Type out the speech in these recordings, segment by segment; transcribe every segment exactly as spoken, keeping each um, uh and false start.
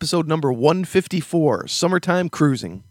episode number one fifty-four, Summertime Cruising.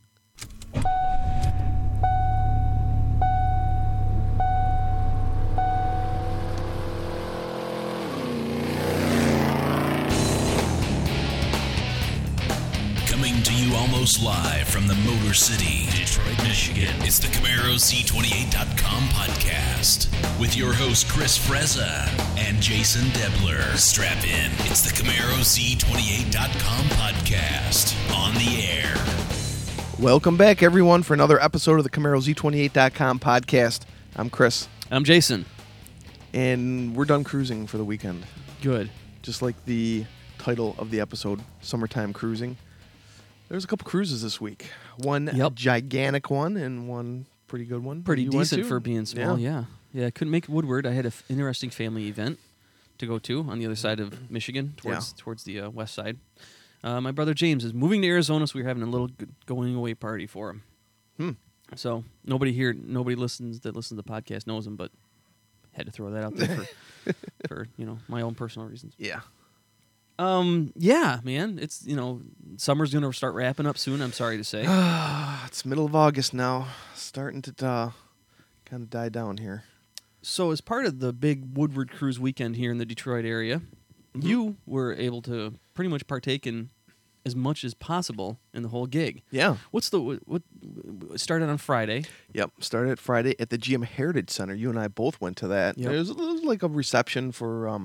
Coming to you almost live from the Motor City, Detroit, Michigan. It's the Camaro C twenty-eight dot com podcast with your host Chris Frezza and Jason Debler. Strap in. It's the Camaro C twenty-eight dot com podcast on the air. Welcome back, everyone, for another episode of the Camaro Z twenty-eight dot com podcast. I'm Chris, I'm Jason. and we're done cruising for the weekend. Good. Just like the title of the episode, Summertime Cruising. There's a couple cruises this week. One Yep. gigantic one and one pretty good one. Pretty You went decent to? for being small, yeah. Yeah, I couldn't make Woodward. I had an f- interesting family event to go to on the other side of Michigan, towards Yeah. towards the uh, west side. Uh, my brother James is moving to Arizona, so we were having a little g- going away party for him. Hmm. So nobody here, nobody listens that listens to the podcast knows him, but had to throw that out there for, for you know my own personal reasons. Yeah. Um, yeah, man, it's you know summer's gonna start wrapping up soon. I'm sorry to say. It's middle of August now. Starting to uh, kind of die down here. So, as part of the big Woodward Cruise weekend here in the Detroit area, Mhm. you were able to pretty much partake in as much as possible in the whole gig. Yeah. What's the what? what started on Friday. Yep. Started Friday at the G M Heritage Center. You and I both went to that. Yep. It, was, it was like a reception for um,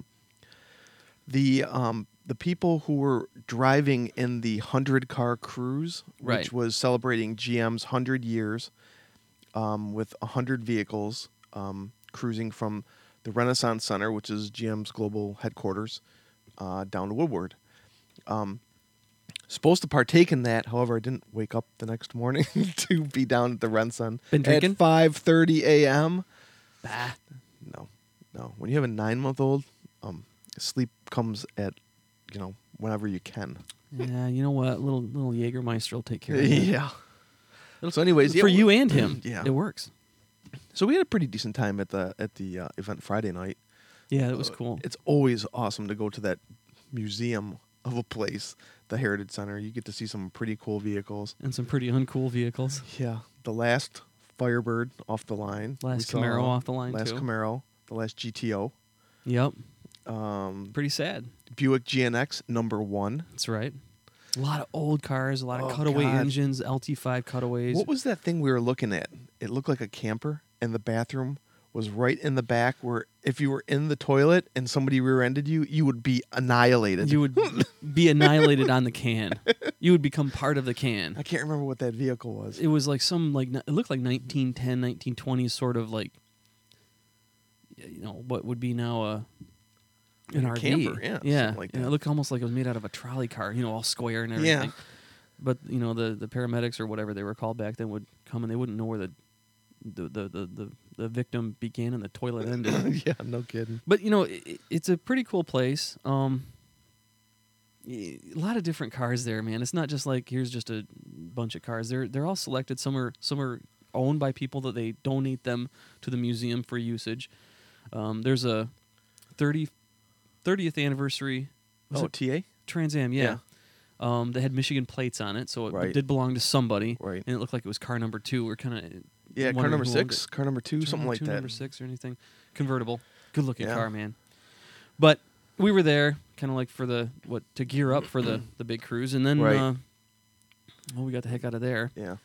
the um, the people who were driving in the hundred car cruise, Right. which was celebrating G M's hundred years um, with a hundred vehicles um, cruising from the Renaissance Center, which is G M's global headquarters, uh, down to Woodward. Um, supposed to partake in that, however, I didn't wake up the next morning to be down at the Renaissance Been drinking? at five thirty a.m. Bah. No, no. When you have a nine-month-old, um, sleep comes at, you know, whenever you can. Yeah, you know what? Little little Jägermeister will take care of it. Yeah. So, anyways, For yeah, you we- and him, yeah. it works. So we had a pretty decent time at the at the uh, event Friday night. Yeah, it was Uh, cool. It's always awesome to go to that museum of a place, the Heritage Center. You get to see some pretty cool vehicles. And some pretty uncool vehicles. Yeah, the last Firebird off the line. we Last saw. Camaro off the line Last too. Camaro, the last G T O. Yep. Um, Pretty sad. Buick G N X number one. That's right. A lot of old cars, a lot of Oh, cutaway God. engines, L T five cutaways. What was that thing we were looking at? It looked like a camper, and the bathroom was right in the back where if you were in the toilet and somebody rear-ended you, you would be annihilated. You would be annihilated on the can. You would become part of the can. I can't remember what that vehicle was. It was like some like it looked like nineteen ten, nineteen twenties sort of like you know what would be now a an Like a R V. camper, yeah, yeah. something like Yeah, that. it looked almost like it was made out of a trolley car, you know, all square and everything. Yeah. But you know the the paramedics or whatever they were called back then would come and they wouldn't know where the the the the, the, the victim began and the toilet ended. Yeah, no kidding. But you know, it, it's a pretty cool place. Um, y- a lot of different cars there, man. It's not just like here's just a bunch of cars. They're they're all selected. Some are some are owned by people that they donate them to the museum for usage. Um, there's a thirty, thirtieth anniversary. Was Oh, it T A? Trans Am, yeah. Um, they had Michigan plates on it, so it Right. did belong to somebody. Right. And it looked like it was car number two. We're kind of Yeah, car wondering number who owned six, it. car number two, something number like two, that. Number six or anything. Convertible. Good looking Yeah. car, man. But we were there, kind of like for the what to gear up for the the big cruise, and then Right. uh, well, we got the heck out of there. Yeah.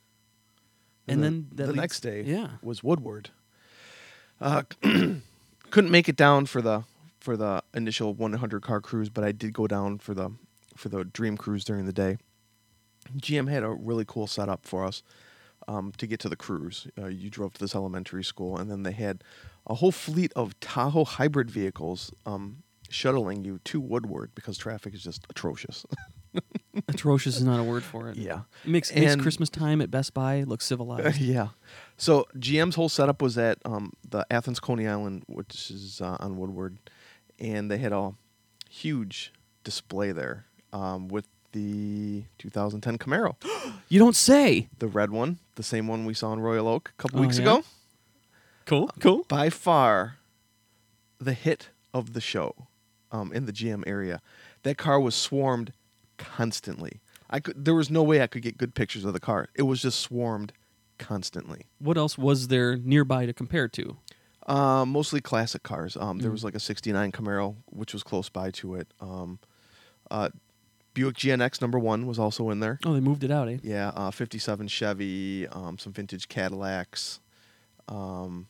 And the, then that the leads- next day yeah, was Woodward. Uh, couldn't make it down for the for the initial one hundred car cruise, but I did go down for the for the Dream Cruise during the day. G M had a really cool setup for us um, to get to the cruise. Uh, you drove to this elementary school, and then they had a whole fleet of Tahoe hybrid vehicles um, shuttling you to Woodward because traffic is just atrocious. atrocious is not a word for it. Yeah. It makes makes And- Christmas time at Best Buy look civilized. Yeah. So G M's whole setup was at um, the Athens Coney Island, which is uh, on Woodward, and they had a huge display there um, with the two thousand ten Camaro, You don't say. the red one, the same one we saw in Royal Oak a couple Oh, weeks yeah? ago. Cool, cool. By far, the hit of the show um, in the G M area. That car was swarmed constantly. I could. There was no way I could get good pictures of the car. It was just swarmed constantly. What else was there nearby to compare to? Uh, mostly classic cars. Um, there Mm. was like a sixty-nine Camaro, which was close by to it. Um, uh, Buick G N X number one was also in there. Oh, they moved it out, eh? Yeah, uh, fifty-seven Chevy, um, some vintage Cadillacs, um,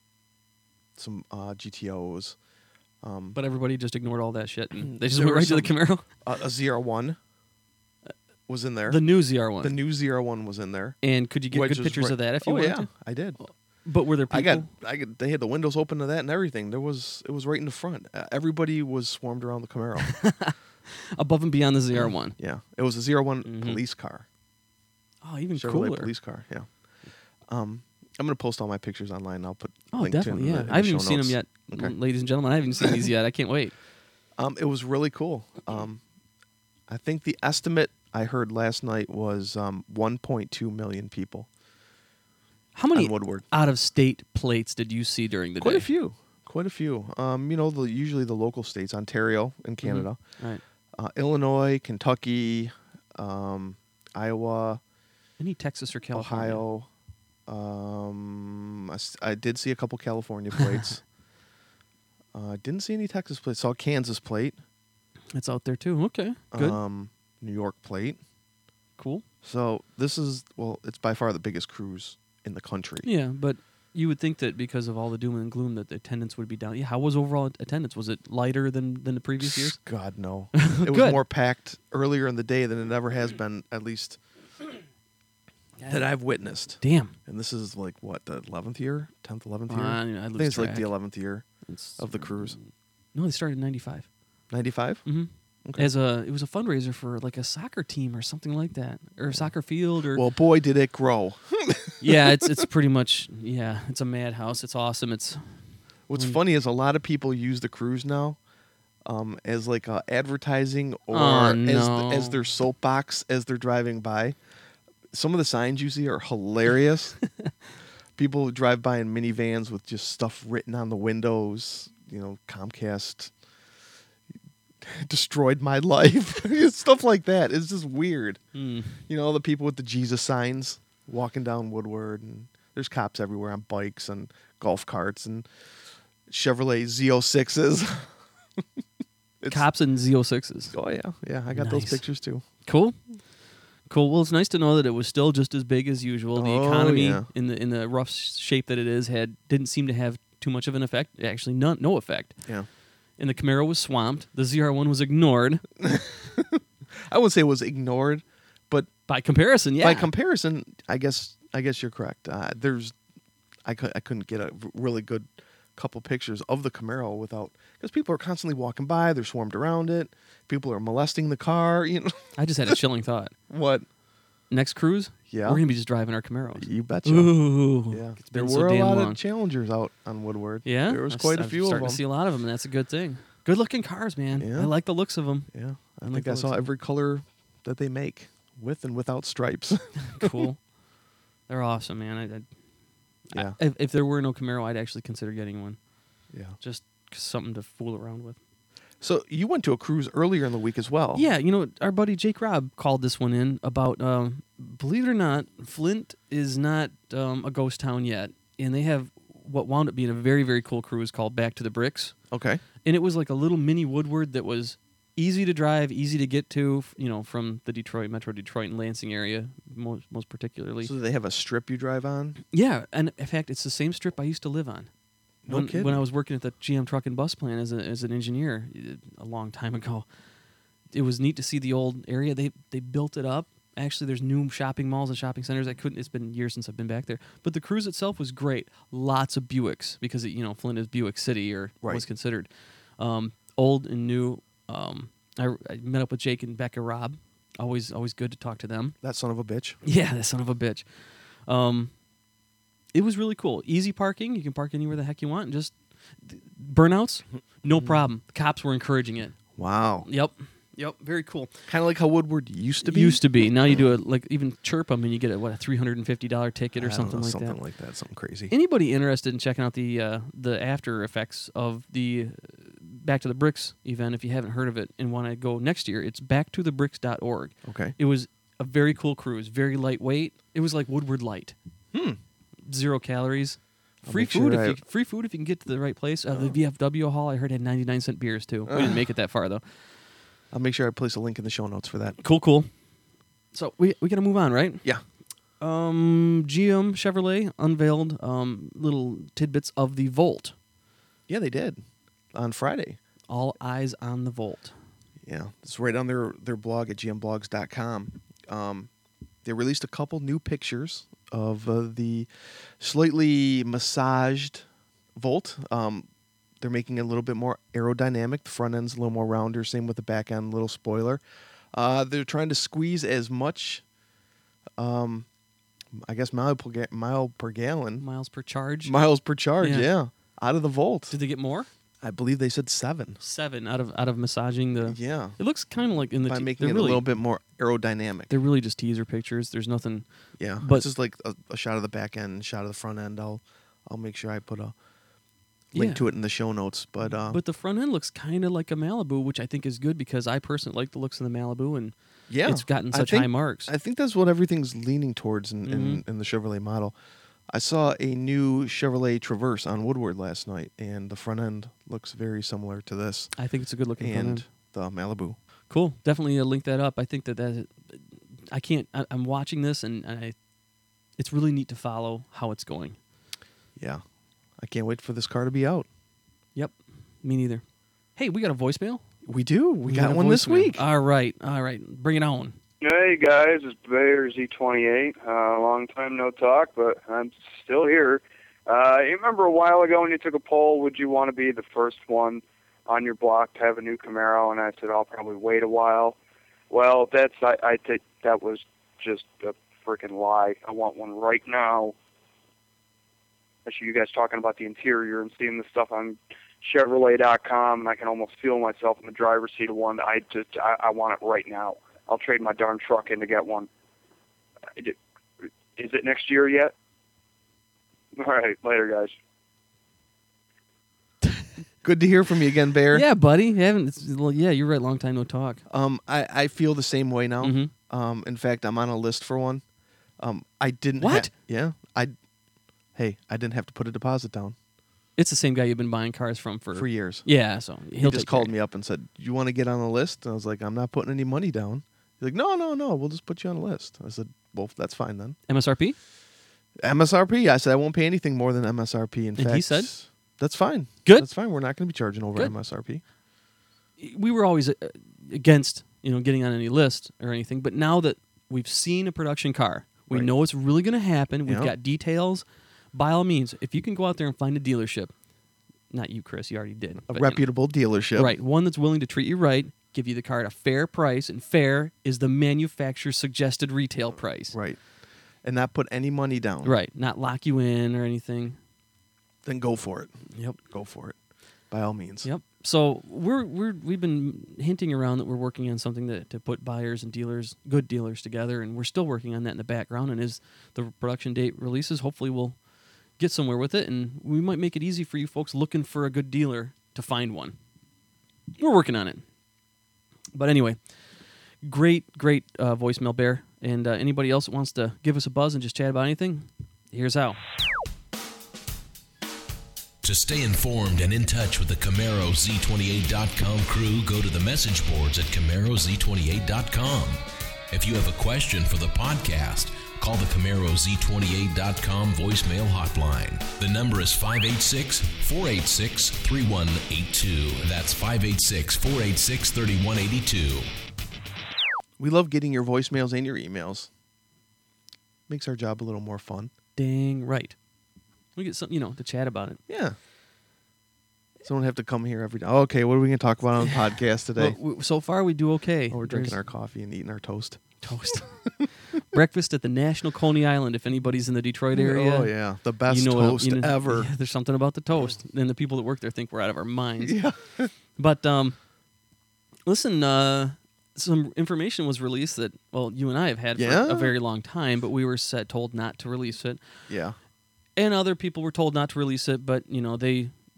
some uh, G T Os. Um, But everybody just ignored all that shit and they just There went were right to the Camaro. uh, a Z R one was in there. The new Z R one. The new Z R one was in there. And could you get which good was pictures right- of that if you oh, wanted yeah, to? I did. But were there people? I got, I got. They had the windows open to that and everything. There was, it was right in the front. Uh, everybody was swarmed around the Camaro. above and beyond the Z R one. Yeah, it was a Z R one Mhm. police car, Oh, even Chevrolet cooler. police car. Yeah. Um, I'm gonna post all my pictures online. I'll put. Oh, link to definitely. them Yeah, in the I haven't show even seen them notes. yet, Okay. l- ladies and gentlemen. I haven't even seen these yet. I can't wait. Um, it was really cool. Um, I think the estimate I heard last night was um, one point two million people How many on Woodward. out of state plates did you see during the Quite day? a few. Quite a few. Um, you know, the usually the local states, Ontario and Canada, Right. uh, Illinois, Kentucky, um, Iowa, Any Texas or California? Ohio. Um, I, s- I did see a couple California plates. uh, didn't see any Texas plates. Saw Kansas plate. It's out there too. Okay. Good. Um, New York plate. cool. So this is well, it's by far the biggest cruise in the country. Yeah, but you would think that because of all the doom and gloom that the attendance would be down. Yeah, how was overall attendance? Was it lighter than, than the previous years? God no, it was Good. more packed earlier in the day than it ever has been. At least that I've witnessed. Damn. And this is like what, the eleventh year, tenth, eleventh year. Uh, I, I I lose think it's like the track. eleventh year It's- of the cruise. No, they started in ninety-five. Ninety-five. Mm-hmm. Okay. As a, it was a fundraiser for like a soccer team or something like that, or a soccer field, or Well, boy, did it grow. yeah, it's it's pretty much yeah, it's a madhouse. It's awesome. It's What's Mm. funny is a lot of people use the cruise now um, as like uh, advertising or Oh, as, no. as their soapbox as they're driving by. Some of the signs you see are hilarious. People drive by in minivans with just stuff written on the windows. You know, Comcast destroyed my life. Stuff like that. It's just weird. mm, You know, the people with the Jesus signs walking down Woodward, and there's cops everywhere on bikes and golf carts and Chevrolet Z oh sixes. It's- cops and Z oh sixes. Oh yeah, yeah. I got those Nice. pictures too. Cool. Cool. Well, it's nice to know that it was still just as big as usual. The Oh, economy, yeah. in the in the rough shape that it is, had didn't seem to have too much of an effect. Actually, none, no effect. Yeah. And the Camaro was swamped. The Z R one was ignored. I would say it was ignored, but By comparison, yeah. by comparison, I guess I guess you're correct. Uh, there's, I cou- I couldn't get a r- really good couple pictures of the Camaro without because people are constantly walking by. They're swarmed around it. People are molesting the car. You know I just had a chilling thought. what? Next cruise, Yeah. we're gonna be just driving our Camaros. You betcha. Ooh, Yeah, it's there been were so a damn lot long. of challengers out on Woodward. Yeah, there was I've- quite a I'm few of starting them. to see a lot of them, and that's a good thing. Good looking cars, man. Yeah. I like the looks of them. Yeah, I, I like think the I saw looks of every color that they make, with and without stripes. Cool. They're awesome, man. I, I, yeah, I- if, if there were no Camaro, I'd actually consider getting one. yeah. Just something to fool around with. So you went to a cruise earlier in the week as well. Yeah, you know, our buddy Jake Robb called this one in about, um, believe it or not, Flint is not um, a ghost town yet, and they have what wound up being a very, very cool cruise called Back to the Bricks. Okay. And it was like a little mini Woodward that was easy to drive, easy to get to, f- you know, from the Detroit, Metro Detroit and Lansing area, most, most particularly. So they have a strip you drive on. Yeah, and in fact, it's the same strip I used to live on. No when, kidding. when I was working at the G M Truck and Bus Plant as a, as an engineer uh, a long time ago, it was neat to see the old area. They they built it up. Actually, there's new shopping malls and shopping centers. I couldn't. It's been years since I've been back there. But the cruise itself was great. Lots of Buicks because it, you know Flint is Buick City or Right. was considered um, old and new. Um, I, I met up with Jake and Becca Robb. Always always good to talk to them. That son of a bitch. Yeah, that son of a bitch. Um, it was really cool. Easy parking. You can park anywhere the heck you want. And just th- burnouts, no problem. The cops were encouraging it. Wow. Yep. Yep. Very cool. Kind of like how Woodward used to be. Used to be. Now you do it like even chirp them and you get a what a three hundred and fifty dollar ticket I or don't something know, like something that. like that. Something crazy. Anybody interested in checking out the uh, the after effects of the uh, Back to the Bricks event, if you haven't heard of it and want to go next year, it's back to the bricks dot org. Okay. It was a very cool cruise, very lightweight. It was like Woodward Light. Hmm. Zero calories. I'll Free make food, sure if I- you, free food if you can get to the right place. Uh, The V F W hall, I heard, had ninety-nine cent beers, too. We didn't make it that far, though. I'll make sure I place a link in the show notes for that. Cool, cool. So we we got to move on, right? Yeah. Um, G M Chevrolet unveiled um, little tidbits of the Volt. Yeah, they did on Friday. All eyes on the Volt. Yeah, it's right on their, their blog at g m blogs dot com. Um, they released a couple new pictures of uh, the slightly massaged Volt. Um, they're making it a little bit more aerodynamic. The front end's a little more rounder. Same with the back end, little spoiler. Uh, they're trying to squeeze as much, um, I guess, mile per, ga- mile per gallon, Miles per charge. miles per charge, Yeah. yeah, out of the Volt. Did they get more? I believe they said seven. Seven out of out of massaging the. Yeah, It looks kind of like in the. by te- making they're it really, a little bit more aerodynamic. They're really just teaser pictures. There's nothing. Yeah, But- it's just like a, a shot of the back end, shot of the front end. I'll I'll make sure I put a link Yeah. to it in the show notes. But uh, But the front end looks kind of like a Malibu, which I think is good because I personally like the looks of the Malibu, and yeah, it's gotten I such think- high marks. I think that's what everything's leaning towards in, in, Mhm. in the Chevrolet model. I saw a new Chevrolet Traverse on Woodward last night, and the front end looks very similar to this I think it's a good looking front and end. the Malibu. Cool. Definitely uh, link that up. I think that that I can't. I, I'm watching this, and I. It's really neat to follow how it's going. Yeah, I can't wait for this car to be out. Yep. Me neither. Hey, we got a voicemail. We do. We, got, a one this voicemail. week. All right. All right. Bring it on. Hey guys, it's Bayer Z twenty-eight. Uh, long time no talk, but I'm still here. Uh, you remember a while ago when you took a poll, would you want to be the first one on your block to have a new Camaro? And I said, I'll probably wait a while. Well, that's I, I think that was just a freaking lie. I want one right now. Actually, you guys talking about the interior and seeing the stuff on Chevrolet dot com, and I can almost feel myself in the driver's seat of one. I just I, I want it right now. I'll trade my darn truck in to get one. Is it next year yet? All right, later, guys. Good to hear from you again, Bear. Yeah, buddy. You haven't. It's, well, yeah, you're right. Long time no talk. Um, I, I feel the same way now. Mhm. Um, in fact, I'm on a list for one. Um, I didn't. ha- What? yeah. I. Hey, I didn't have to put a deposit down It's the same guy you've been buying cars from for. for years. Yeah, so He he'll just take called care. me up and said, "You want to get on the list?" And I was like, "I'm not putting any money down." He's like, "No, no, no. We'll just put you on the list." I said, "Well, that's fine then." M S R P. M S R P. I said I won't pay anything more than M S R P. In And fact, he said? that's fine. Good. That's fine. We're not going to be charging over Good. M S R P. We were always uh, against you know getting on any list or anything, but now that we've seen a production car, we Right. know it's really going to happen. We've Yeah. got details. By all means, if you can go out there and find a dealership, not you, Chris, you already did, A but, you know, reputable dealership. right? One that's willing to treat you right, give you the car at a fair price, and fair is the manufacturer's suggested retail price. Right. And not put any money down. Right, not lock you in or anything. Then go for it. Yep. Go for it. By all means. Yep. So we're we're we've been hinting around that we're working on something to to put buyers and dealers, good dealers, together, and we're still working on that in the background. And as the production date releases, hopefully we'll get somewhere with it, and we might make it easy for you folks looking for a good dealer to find one. We're working on it. But anyway, great, great uh, voicemail, Bear. And uh, anybody else that wants to give us a buzz and just chat about anything, here's how. To stay informed and in touch with the Camaro Z twenty-eight dot com crew, go to the message boards at Camaro Z twenty-eight dot com. If you have a question for the podcast, call the Camaro Z twenty-eight dot com voicemail hotline. The number is five eight six, four eight six, three one eight two. That's five eight six, four eight six, three one eight two. We love getting your voicemails and your emails. Makes our job a little more fun. Dang right. We get some, you know, to chat about it. Yeah. So don't have to come here every day. Oh, okay, what are we going to talk about on the podcast today? Well, we, so far, we do okay. Oh, we're drinking There's our coffee and eating our toast. toast. Breakfast at the National Coney Island. If anybody's in the Detroit area, Oh, yeah. The best you know, toast you know- ever. yeah, there's something about the toast, and the people that work there think we're out of our minds. Yeah. But um, listen, uh, some information was released that well, you and I have had Yeah? for a very long time, but we were set, told not to release it, Yeah. and other people were told not to release it, but you know they don't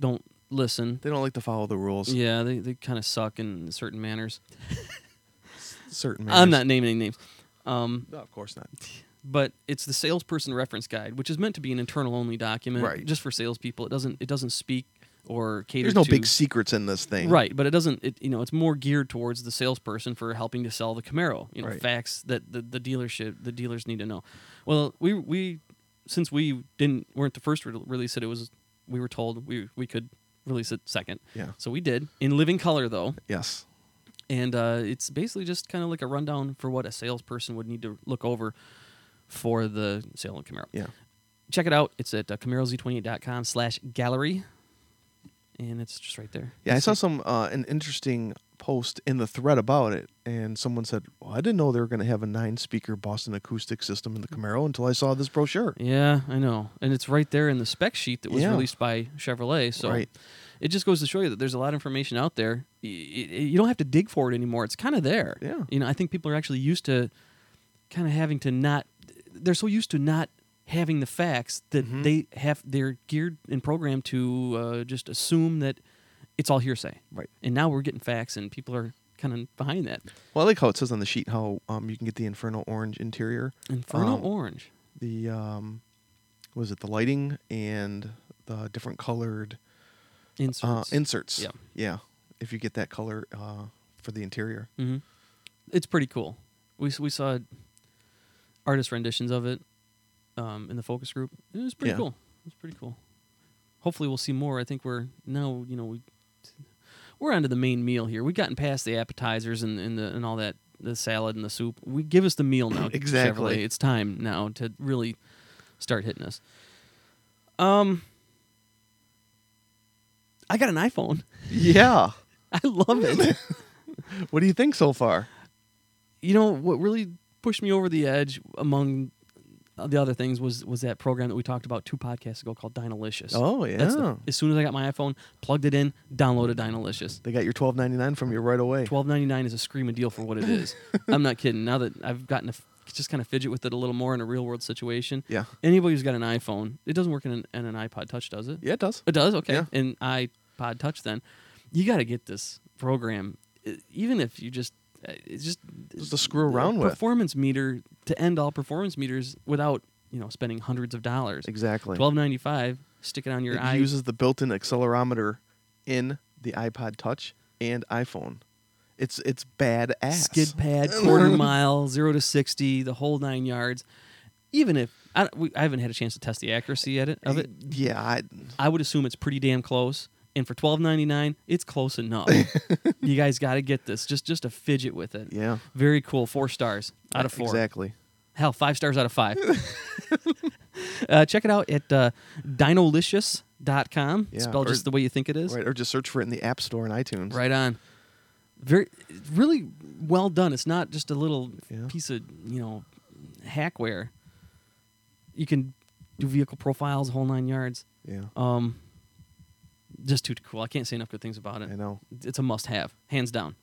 listen. They don't like to follow the rules. Yeah, they, they kind of suck in certain manners. Certain. I'm manners. not naming any names. Um, No, of course not. but it's the salesperson reference guide, which is meant to be an internal only document, Right. just for salespeople. It doesn't it doesn't speak or cater There's no to big secrets in this thing. right, but it doesn't. It, you know, it's more geared towards the salesperson for helping to sell the Camaro. You know, Right. facts that the, the dealership the dealers need to know. Well, we we since we didn't weren't the first to release it, it was we were told we we could release it second. Yeah. So we did in living color though. Yes. And uh, it's basically just kind of like a rundown for what a salesperson would need to look over for the sale of Camaro. Yeah. Check it out. It's at uh, Camaro Z twenty-eight dot com slash gallery. And it's just right there. Yeah, I It's saw like- some uh, an interesting post in the thread about it, and someone said, "Well, I didn't know they were going to have a nine-speaker Boston acoustic system in the Camaro until I saw this brochure." Yeah, I know. And it's right there in the spec sheet that was Yeah. released by Chevrolet. So Right. it just goes to show you that there's a lot of information out there. Y- y- You don't have to dig for it anymore. It's kind of there. Yeah. You know, I think people are actually used to kind of having to not, they're so used to not having the facts that Mhm. they have, they're geared and programmed to uh, just assume that it's all hearsay. Right. And now we're getting facts and people are kind of behind that. Well, I like how it says on the sheet how um, you can get the Inferno Orange interior, Inferno Um, Orange. the um, was it the lighting and the different colored Inserts. uh, inserts. Yeah. Yeah. If you get that color uh, for the interior. hmm It's pretty cool. We s- we saw artist renditions of it um, in the focus group. It was pretty Yeah. cool. It was pretty cool. Hopefully, we'll see more. I think we're now you know we we're onto the main meal here. We've gotten past the appetizers and, and the and all that, the salad and the soup. We give us the meal now. Exactly. Chevrolet. It's time now to really start hitting us. Um, I got an iPhone. Yeah. I love it. What do you think so far? You know what really pushed me over the edge among the other things was was that program that we talked about two podcasts ago called Dynalicious. Oh yeah. That's the, as soon as I got my iPhone, plugged it in, downloaded Dynalicious. They got your twelve ninety-nine from you right away. twelve ninety-nine is a screaming deal for what it is. I'm not kidding. Now that I've gotten to f- just kind of fidget with it a little more in a real world situation. Yeah. Anybody who's got an iPhone, it doesn't work in an, in an iPod Touch, does it? Yeah, it does. It does. Okay. Yeah. And iPod Touch, then you got to get this program, I- even if you just uh, it's just Just to screw around a with. performance meter to end all performance meters without you know spending hundreds of dollars. Exactly. Twelve ninety five. Stick it on your It eye. uses the built-in accelerometer in the iPod Touch and iPhone. It's it's badass. skid pad, quarter mile, zero to sixty, the whole nine yards. Even if I, don't- we, I haven't had a chance to test the accuracy at it of it, Yeah, I, I would assume it's pretty damn close. And for twelve ninety nine, it's close enough. You guys got to get this. Just just a fidget with it. yeah. Very cool. Four stars out of four. Exactly. Hell, five stars out of five. uh, check it out at uh, dynolicious dot com. Yeah, Spelled or- just the way you think it is. Right, or just search for it in the App Store and iTunes. Right on. Very, really well done. It's not just a little Yeah. piece of you know hackware. You can do vehicle profiles, whole nine yards. Yeah, Um, just too cool. I can't say enough good things about it. I know. It's a must-have, hands down.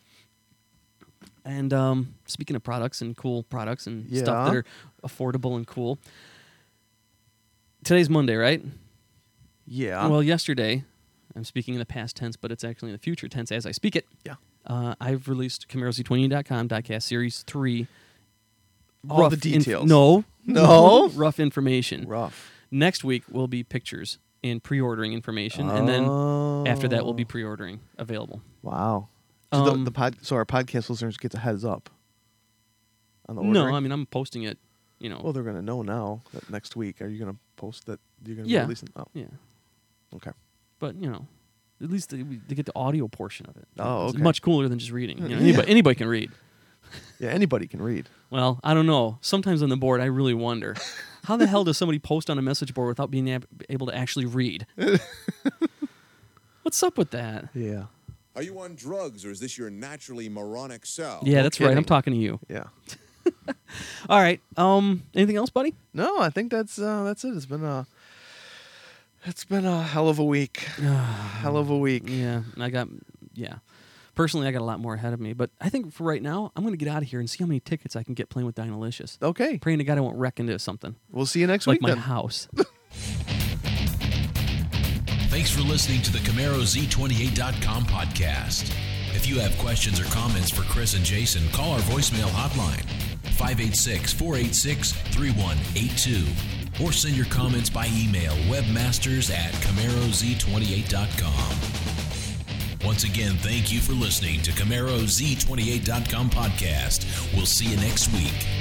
And um, speaking of products and cool products and stuff Yeah. that are affordable and cool, today's Monday, right? Yeah. Well, yesterday, I'm speaking in the past tense, but it's actually in the future tense as I speak it. Yeah. Uh, I've released Camaro Z twenty dot com Diecast Series three. All the inf- details. no. No? rough information. Rough. Next week will be pictures and pre-ordering information, and then after that we'll be Oh. pre-ordering available. Wow. So, Um, the, the pod, so our podcast listeners get a heads up on the No, ordering? I mean I'm posting it. You know. Well, they're going to know now that next week. Are you going to post that you're going to Yeah. be releasing? Oh, yeah, okay. but you know, at least they, they get the audio portion of it. Oh, It's okay. much cooler than just reading. You know, Yeah. anybody, anybody can read. Yeah, anybody can read. Well, I don't know. Sometimes on the board, I really wonder how the hell does somebody post on a message board without being ab- able to actually read? What's up with that? Yeah. Are you on drugs, or is this your naturally moronic self? Yeah, no that's right. I'm kidding. talking to you. Yeah. All right. Um, anything else, buddy? No, I think that's uh, that's it. It's been a it's been a hell of a week. hell of a week. Yeah, I got. Yeah, personally, I got a lot more ahead of me. But I think for right now, I'm going to get out of here and see how many tickets I can get playing with Dynalicious. Okay. Praying to God I won't wreck into something We'll see you next like week my then. house. Thanks for listening to the Camaro Z twenty-eight dot com podcast. If you have questions or comments for Chris and Jason, call our voicemail hotline, five eight six, four eight six, three one eight two, or send your comments by email, webmasters at Camaro Z twenty-eight dot com. Once again, thank you for listening to Camaro Z twenty-eight dot com podcast. We'll see you next week.